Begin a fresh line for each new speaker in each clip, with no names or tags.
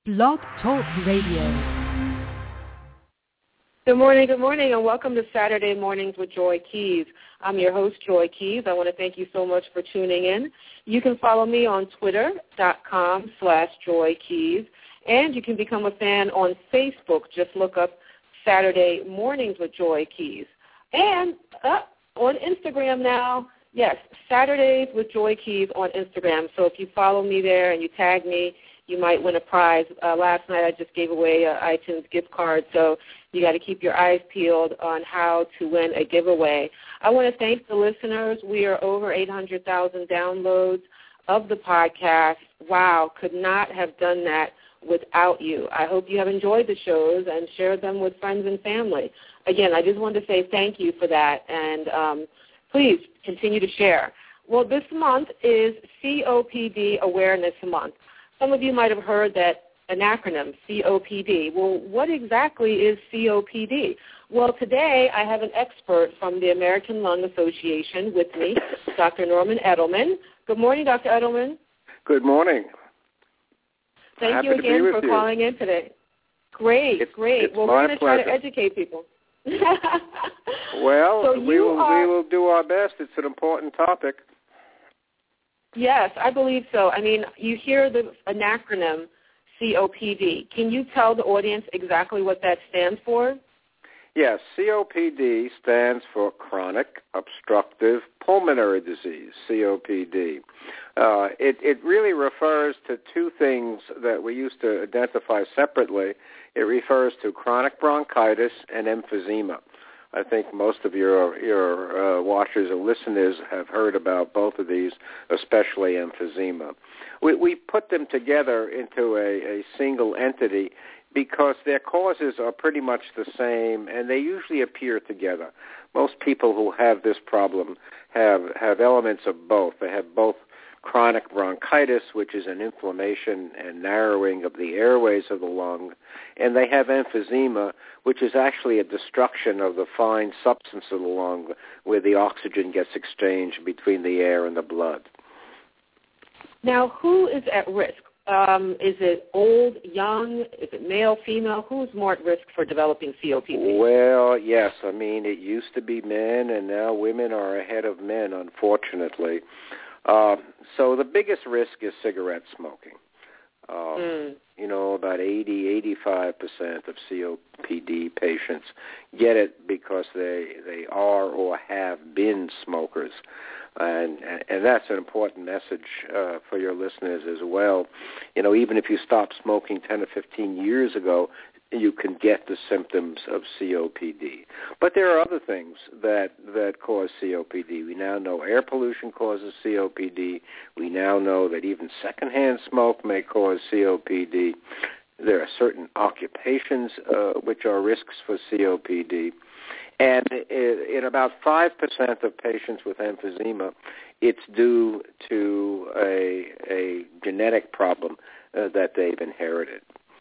Blog Talk Radio.
Good morning, and welcome to Saturday Mornings with Joy Keys. I'm your host, Joy Keys. I want to thank you so much for tuning in. You can follow me on Twitter.com/Joy Keys, and you can become a fan on Facebook. Just look up Saturday Mornings with Joy Keys. And on Instagram now, yes, Saturdays with Joy Keys on Instagram. So if you follow me there and you tag me, you might win a prize. Last night I just gave away an iTunes gift card, so you got to keep your eyes peeled on how to win a giveaway. I want to thank the listeners. We are over 800,000 downloads of the podcast. Wow, could not have done that without you. I hope you have enjoyed the shows and shared them with friends and family. Again, I just wanted to say thank you for that, and please continue to share. Well, this month is COPD Awareness Month. Some of you might have heard that an acronym, COPD. Well, what exactly is COPD? Well, today I have an expert from the American Lung Association with me, Dr. Norman Edelman. Good morning, Dr. Edelman.
Good morning.
Thank you again for calling in today. Great.
It's
Well, we're going to try to educate people.
Well,
so
we will do our best. It's an important topic.
Yes, I believe so. I mean, you hear an acronym, COPD. Can you tell the audience exactly what that stands for?
Yes, COPD stands for Chronic Obstructive Pulmonary Disease, COPD. It really refers to two things that we used to identify separately. It refers to chronic bronchitis and emphysema. I think most of your watchers or listeners have heard about both of these, especially emphysema. We put them together into a single entity because their causes are pretty much the same, and they usually appear together. Most people who have this problem have elements of both. They have both chronic bronchitis, which is an inflammation and narrowing of the airways of the lung, and they have emphysema, which is actually a destruction of the fine substance of the lung where the oxygen gets exchanged between the air and the blood.
Now, who is at risk? Is it old, young? Is it male, female? Who's more at risk for developing COPD?
Well, yes. I mean, it used to be men, and now women are ahead of men, unfortunately. So the biggest risk is cigarette smoking. About 80-85% of COPD patients get it because they are or have been smokers. And that's an important message for your listeners as well. Even if you stopped smoking 10 or 15 years ago, you can get the symptoms of COPD. But there are other things that cause COPD. We now know air pollution causes COPD. We now know that even secondhand smoke may cause COPD. There are certain occupations which are risks for COPD. And in about 5% of patients with emphysema, it's due to a genetic problem that they've inherited.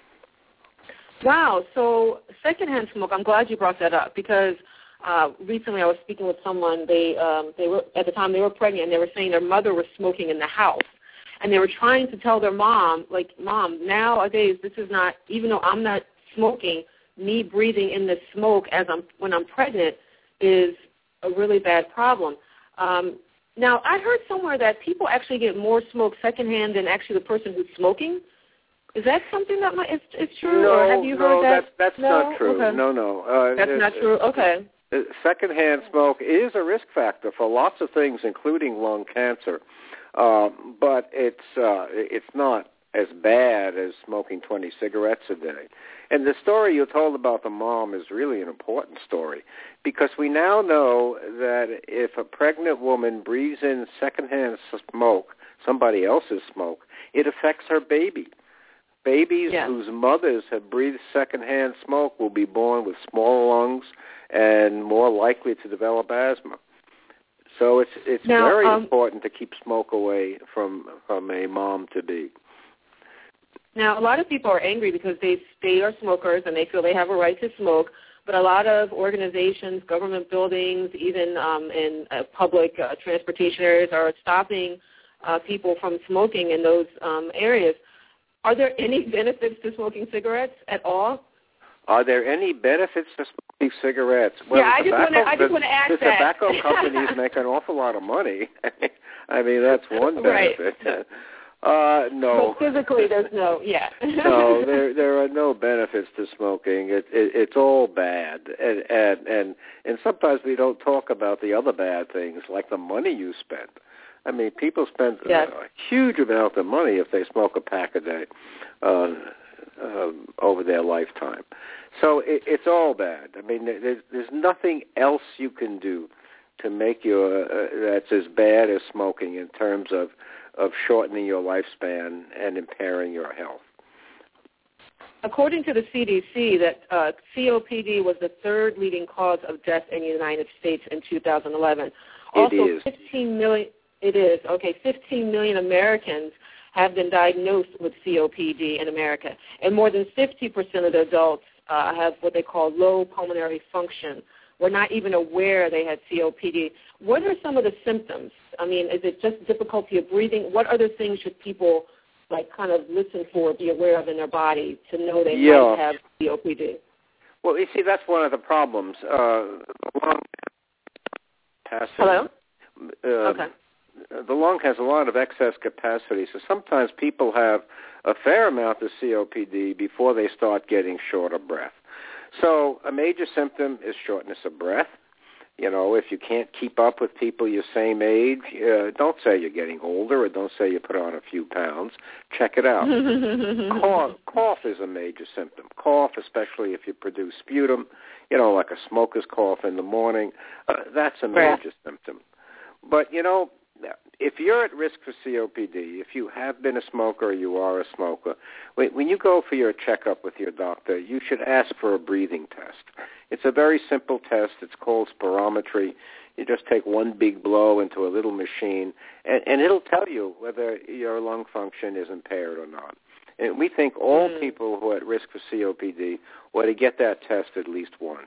Wow. So secondhand smoke, I'm glad you brought that up because recently I was speaking with someone. They were at the time they were pregnant, and they were saying their mother was smoking in the house. And they were trying to tell their mom, Mom, nowadays this is not, even though I'm not smoking, me breathing in the smoke when I'm pregnant is a really bad problem. Now, I heard somewhere that people actually get more smoke secondhand than actually the person who's smoking. Is that something that is true, or have you heard that?
That's not true.
Okay.
No.
That's not true? Okay.
Secondhand smoke is a risk factor for lots of things, including lung cancer, but it's not as bad as smoking 20 cigarettes a day. And the story you told about the mom is really an important story because we now know that if a pregnant woman breathes in secondhand smoke, somebody else's smoke, it affects her baby. Babies whose mothers have breathed secondhand smoke will be born with smaller lungs and more likely to develop asthma. So it's now, very important to keep smoke away from a mom-to-be.
Now, a lot of people are angry because they are smokers and they feel they have a right to smoke, but a lot of organizations, government buildings, even in public transportation areas are stopping people from smoking in those areas. Are there any benefits to smoking cigarettes at all?
Are there any benefits to smoking cigarettes? Well,
yeah, I just want to ask
the
that.
tobacco companies make an awful lot of money. I mean, that's one benefit.
Right.
No.
But physically, there's no, yeah.
No, there are no benefits to smoking. It's all bad, and sometimes we don't talk about the other bad things, like the money you spend. I mean, people spend a huge amount of money if they smoke a pack a day over their lifetime. So it's all bad. I mean, there's nothing else you can do to make you that's as bad as smoking in terms of shortening your lifespan and impairing your health.
According to the CDC, that COPD was the third leading cause of death in the United States in 2011. Also,
it is.
15 million. It is. Okay, 15 million Americans have been diagnosed with COPD in America, and more than 50% of the adults have what they call low pulmonary function. We're not even aware they had COPD. What are some of the symptoms? I mean, is it just difficulty of breathing? What other things should people kind of listen for, be aware of in their body to know they might have COPD?
Well, you see, that's one of the problems. Lung capacity.
Hello?
Okay. The lung has a lot of excess capacity, so sometimes people have a fair amount of COPD before they start getting short of breath. So a major symptom is shortness of breath. You know, if you can't keep up with people your same age, don't say you're getting older or don't say you put on a few pounds. Check it out. Cough is a major symptom. Cough, especially if you produce sputum, you know, like a smoker's cough in the morning, that's a major symptom. But, you know, if you're at risk for COPD, if you have been a smoker or you are a smoker, when you go for your checkup with your doctor, you should ask for a breathing test. It's a very simple test. It's called spirometry. You just take one big blow into a little machine, and it'll tell you whether your lung function is impaired or not. And we think all people who are at risk for COPD ought to get that test at least once.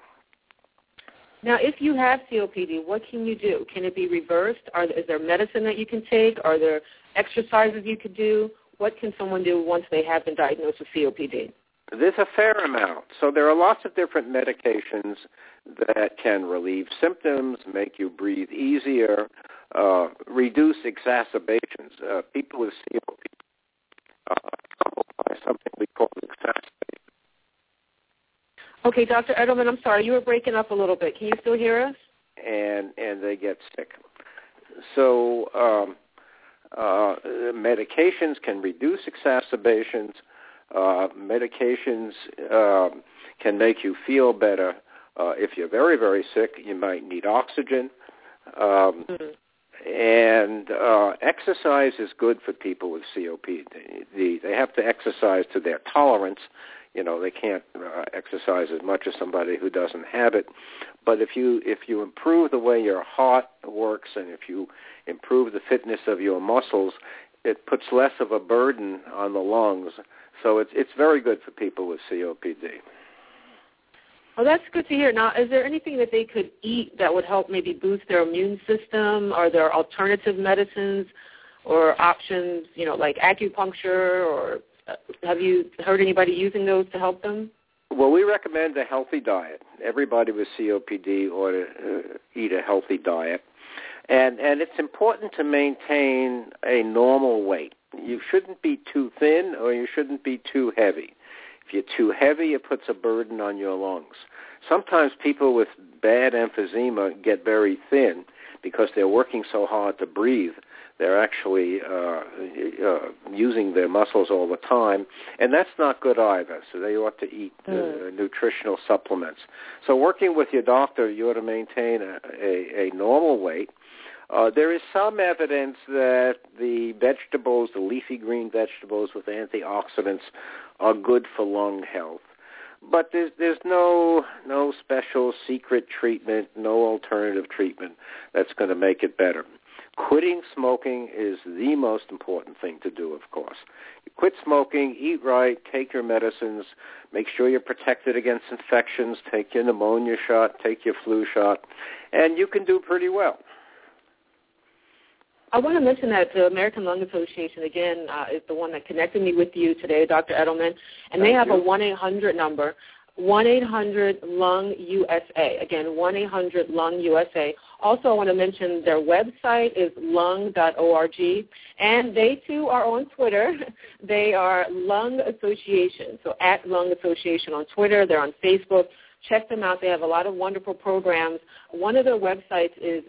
Now, if you have COPD, what can you do? Can it be reversed? Is there medicine that you can take? Are there exercises you could do? What can someone do once they have been diagnosed with COPD?
There's a fair amount. So there are lots of different medications that can relieve symptoms, make you breathe easier, reduce exacerbations. People with COPD by something we call exacerbation.
Okay, Dr. Edelman, I'm sorry. You were breaking up a little bit. Can you still hear us?
And they get sick. So medications can reduce exacerbations. Medications can make you feel better. If you're very, very sick, you might need oxygen. And exercise is good for people with COPD. They have to exercise to their tolerance. You know, they can't exercise as much as somebody who doesn't have it. But if you improve the way your heart works and if you improve the fitness of your muscles, it puts less of a burden on the lungs. So it's very good for people with COPD.
Well, that's good to hear. Now, is there anything that they could eat that would help maybe boost their immune system? Are there alternative medicines or options, you know, like acupuncture, or have you heard anybody using those to help them?
Well, we recommend a healthy diet. Everybody with COPD ought to eat a healthy diet. And it's important to maintain a normal weight. You shouldn't be too thin or you shouldn't be too heavy. If you're too heavy, it puts a burden on your lungs. Sometimes people with bad emphysema get very thin because they're working so hard to breathe. They're actually using their muscles all the time, and that's not good either. So they ought to eat nutritional supplements. So working with your doctor, you ought to maintain a normal weight. There is some evidence that the vegetables, the leafy green vegetables with antioxidants, are good for lung health. But there's no special secret treatment, no alternative treatment that's going to make it better. Quitting smoking is the most important thing to do, of course. You quit smoking, eat right, take your medicines, make sure you're protected against infections, take your pneumonia shot, take your flu shot, and you can do pretty well.
I want to mention that the American Lung Association, again, is the one that connected me with you today, Dr. Edelman, and they have a 1-800 number, 1-800-LUNG-USA. Again, 1-800-LUNG-USA. Also, I want to mention their website is lung.org, and they, too, are on Twitter. They are Lung Association, so at Lung Association on Twitter. They're on Facebook. Check them out. They have a lot of wonderful programs. One of their websites is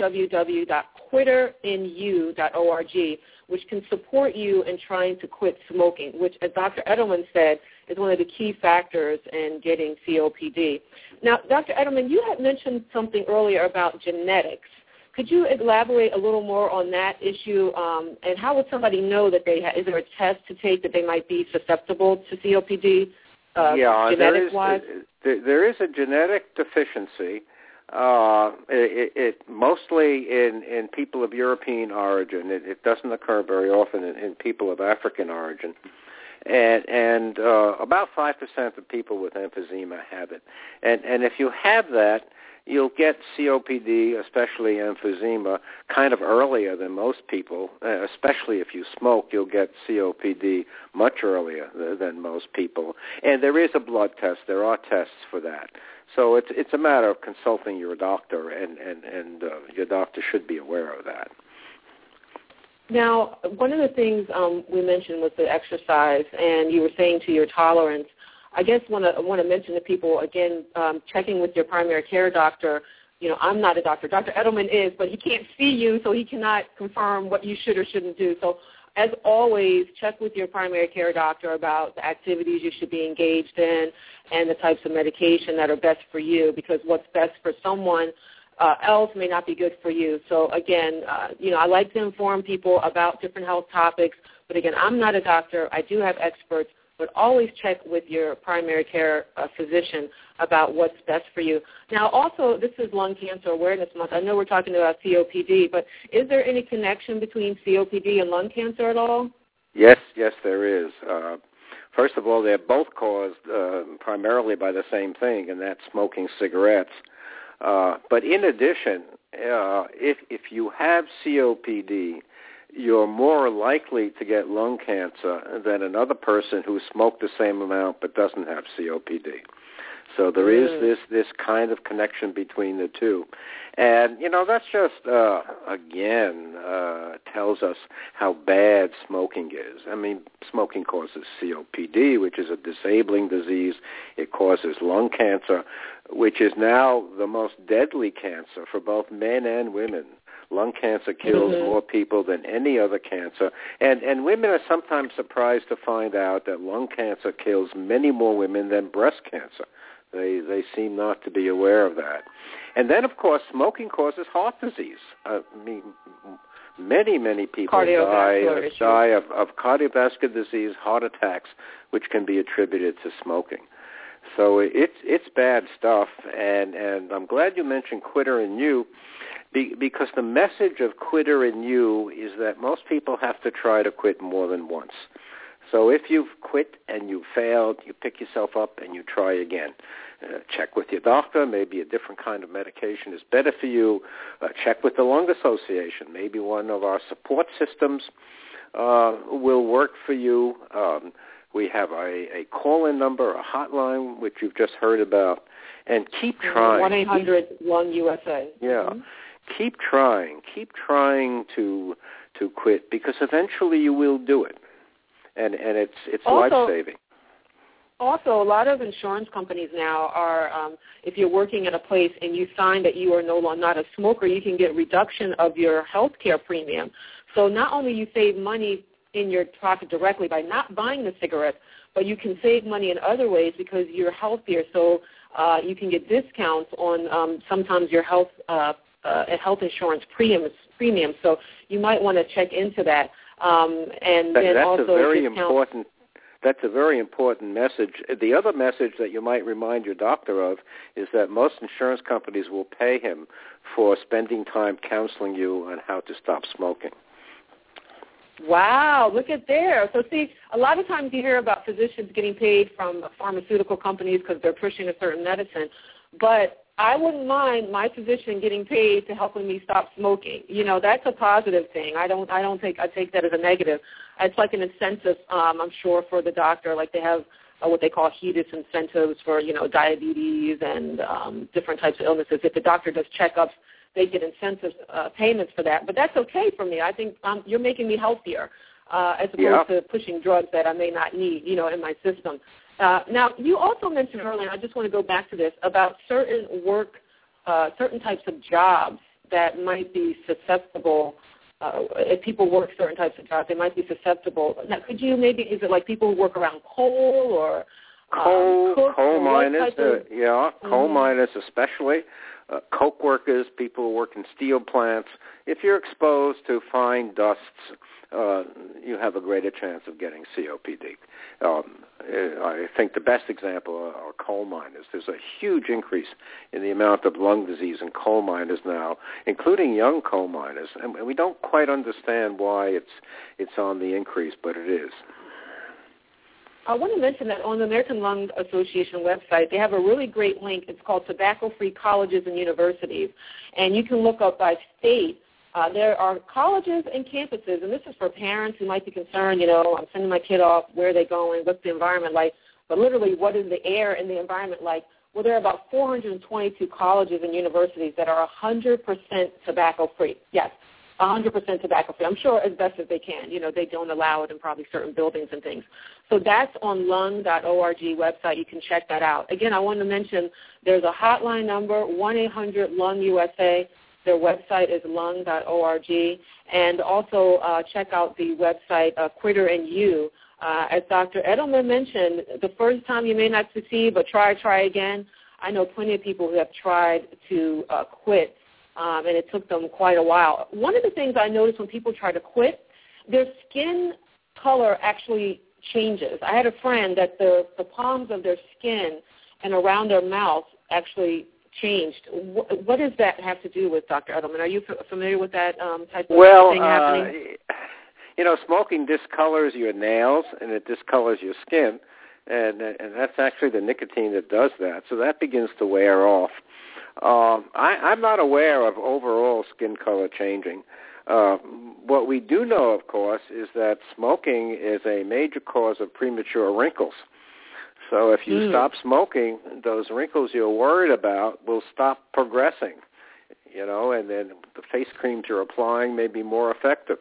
www.quitterinU.org, which can support you in trying to quit smoking, which, as Dr. Edelman said, is one of the key factors in getting COPD. Now, Dr. Edelman, you had mentioned something earlier about genetics. Could you elaborate a little more on that issue, and how would somebody know that they is there a test to take that they might be susceptible to COPD? Genetic-wise?
There is a genetic deficiency, it mostly in people of European origin. It doesn't occur very often in people of African origin. And about 5% of people with emphysema have it. And if you have that, you'll get COPD, especially emphysema, kind of earlier than most people. Especially if you smoke, you'll get COPD much earlier than most people. And there is a blood test. There are tests for that. So it's a matter of consulting your doctor, and your doctor should be aware of that.
Now, one of the things we mentioned was the exercise, and you were saying to your tolerance. I guess I want to mention to people, again, checking with your primary care doctor. You know, I'm not a doctor. Dr. Edelman is, but he can't see you, so he cannot confirm what you should or shouldn't do. So, as always, check with your primary care doctor about the activities you should be engaged in and the types of medication that are best for you, because what's best for someone else may not be good for you. So, again, I like to inform people about different health topics, but, again, I'm not a doctor. I do have experts. But always check with your primary care physician about what's best for you. Now, also, this is Lung Cancer Awareness Month. I know we're talking about COPD, but is there any connection between COPD and lung cancer at all?
Yes, there is. First of all, they're both caused primarily by the same thing, and that's smoking cigarettes. But in addition, if you have COPD, you're more likely to get lung cancer than another person who smoked the same amount but doesn't have COPD. So there is this kind of connection between the two. And, that's just, again, tells us how bad smoking is. I mean, smoking causes COPD, which is a disabling disease. It causes lung cancer, which is now the most deadly cancer for both men and women. Lung cancer kills more people than any other cancer. And women are sometimes surprised to find out that lung cancer kills many more women than breast cancer. They seem not to be aware of that. And then, of course, smoking causes heart disease. I mean, many people die of cardiovascular disease, heart attacks, which can be attributed to smoking. So it's bad stuff. And I'm glad you mentioned QuitterINU, because the message of QuitterINU is that most people have to try to quit more than once. So if you've quit and you failed, you pick yourself up and you try again. Check with your doctor. Maybe a different kind of medication is better for you. Check with the Lung Association. Maybe one of our support systems will work for you. We have a call-in number, a hotline, which you've just heard about. And keep trying.
1-800-LUNG-USA.
Yeah. Mm-hmm. Keep trying to quit, because eventually you will do it. And it's life-saving.
Also, a lot of insurance companies now are, if you're working at a place and you sign that you are not a smoker, you can get reduction of your health care premium. So not only you save money in your pocket directly by not buying the cigarettes, but you can save money in other ways because you're healthier. So you can get discounts on sometimes your health insurance premiums. So you might want to check into that.
That's a very important message. The other message that you might remind your doctor of is that most insurance companies will pay him for spending time counseling you on how to stop smoking.
Wow, look at there. So see, a lot of times you hear about physicians getting paid from pharmaceutical companies because they're pushing a certain medicine, but I wouldn't mind my physician getting paid to helping me stop smoking. That's a positive thing. I take that as a negative. It's like an incentive, I'm sure, for the doctor. Like they have what they call HEDIS incentives for, diabetes and different types of illnesses. If the doctor does checkups, they get incentive payments for that. But that's okay for me. I think you're making me healthier as opposed to pushing drugs that I may not need, in my system. Now, you also mentioned earlier, I just want to go back to this, about certain types of jobs that might be susceptible. If people work certain types of jobs, they might be susceptible. Now, could you is it like people who work around coal or
coal miners? Coal miners especially. Coke workers, people who work in steel plants. If you're exposed to fine dusts, you have a greater chance of getting COPD. I think the best example are coal miners. There's a huge increase in the amount of lung disease in coal miners now, including young coal miners, and we don't quite understand why it's on the increase, but it is.
I want to mention that on the American Lung Association website, they have a really great link. It's called Tobacco-Free Colleges and Universities, and you can look up by state. There are colleges and campuses, and this is for parents who might be concerned, I'm sending my kid off, where are they going, what's the environment like, but literally what is the air and the environment like? Well, there are about 422 colleges and universities that are 100% tobacco-free. Yes, 100% tobacco-free. I'm sure as best as they can. They don't allow it in probably certain buildings and things. So that's on lung.org website. You can check that out. Again, I want to mention there's a hotline number, 1-800-LUNG-USA. Their website is lung.org. And also check out the website Quitter and You. As Dr. Edelman mentioned, the first time you may not succeed, but try again. I know plenty of people who have tried to quit, and it took them quite a while. One of the things I noticed when people try to quit, their skin color actually changes. I had a friend that the palms of their skin and around their mouth actually changed. What does that have to do with, Dr. Edelman? Are you familiar with that type of thing happening?
Smoking discolors your nails and it discolors your skin, and that's actually the nicotine that does that. So that begins to wear off. I'm not aware of overall skin color changing. What we do know, of course, is that smoking is a major cause of premature wrinkles. So if you stop smoking, those wrinkles you're worried about will stop progressing, and then the face creams you're applying may be more effective.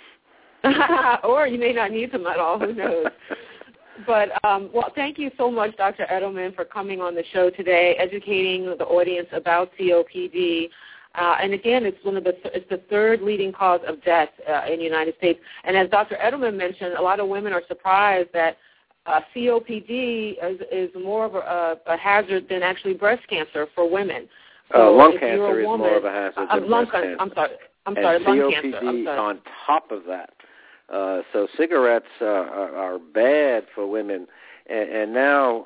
Or you may not need them at all. Who knows? But, thank you so much, Dr. Edelman, for coming on the show today, educating the audience about COPD. And again, it's the third leading cause of death in the United States. And as Dr. Edelman mentioned, a lot of women are surprised that COPD is more of a hazard than actually breast cancer for women. So
lung cancer is more of a hazard than breast cancer.
I'm sorry,
and
lung
COPD
cancer.
on top of that. So cigarettes are bad for women, and now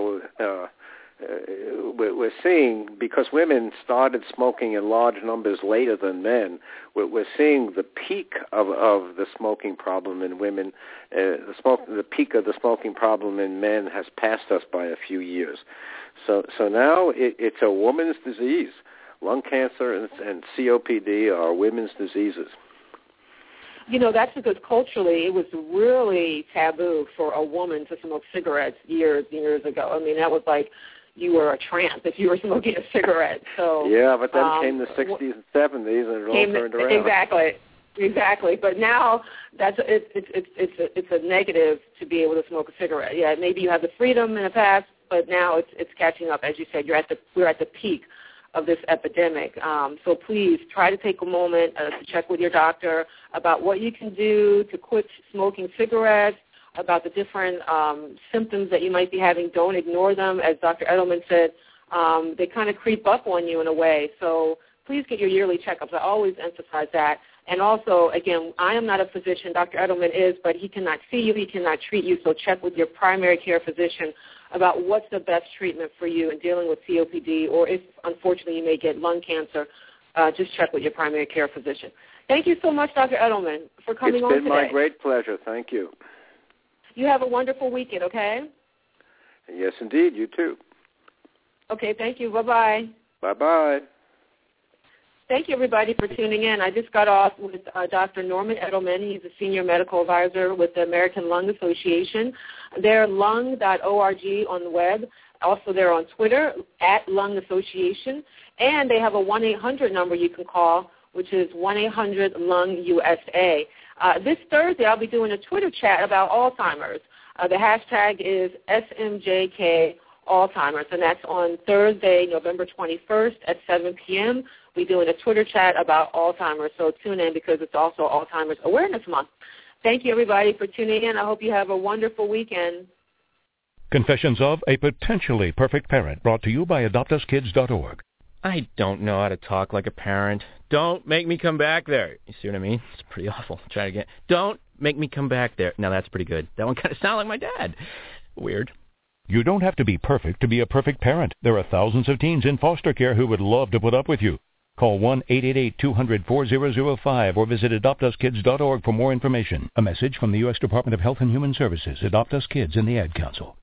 we're seeing, because women started smoking in large numbers later than men, we're seeing the peak of the smoking problem in women. The peak of the smoking problem in men has passed us by a few years. So now it's a woman's disease. Lung cancer and COPD are women's diseases.
That's because culturally it was really taboo for a woman to smoke cigarettes years ago. I mean, that was like you were a tramp if you were smoking a cigarette. So
yeah, but then came the 60s and 70s, and it all turned around.
Exactly. But now it's a negative to be able to smoke a cigarette. Yeah, maybe you have the freedom in the past, but now it's catching up. As you said, we're at the peak of this epidemic. So please try to take a moment to check with your doctor about what you can do to quit smoking cigarettes, about the different symptoms that you might be having. Don't ignore them. As Dr. Edelman said, they kind of creep up on you in a way. So please get your yearly checkups. I always emphasize that. And also, again, I am not a physician. Dr. Edelman is, but he cannot see you. He cannot treat you. So check with your primary care physician about what's the best treatment for you in dealing with COPD, or if, unfortunately, you may get lung cancer, just check with your primary care physician. Thank you so much, Dr. Edelman, for coming on today.
It's been my great pleasure. Thank you.
You have a wonderful weekend, okay?
Yes, indeed. You too.
Okay, thank you. Bye-bye.
Bye-bye.
Thank you, everybody, for tuning in. I just got off with Dr. Norman Edelman. He's a senior medical advisor with the American Lung Association. They're lung.org on the web. Also, they're on Twitter, @Lung Association. And they have a 1-800 number you can call, which is 1-800-LUNG-USA. This Thursday, I'll be doing a Twitter chat about Alzheimer's. The hashtag is SMJK Alzheimer's, and that's on Thursday, November 21st at 7 p.m. We're doing a Twitter chat about Alzheimer's, so tune in because it's also Alzheimer's Awareness Month. Thank you, everybody, for tuning in. I hope you have a wonderful weekend.
Confessions of a Potentially Perfect Parent, brought to you by AdoptUsKids.org.
I don't know how to talk like a parent. Don't make me come back there. You see what I mean? It's pretty awful. Try it again. Don't make me come back there. Now, that's pretty good. That one kind of sounded like my dad. Weird.
You don't have to be perfect to be a perfect parent. There are thousands of teens in foster care who would love to put up with you. Call 1-888-200-4005 or visit AdoptUsKids.org for more information. A message from the U.S. Department of Health and Human Services, Adopt Us Kids, and the Ad Council.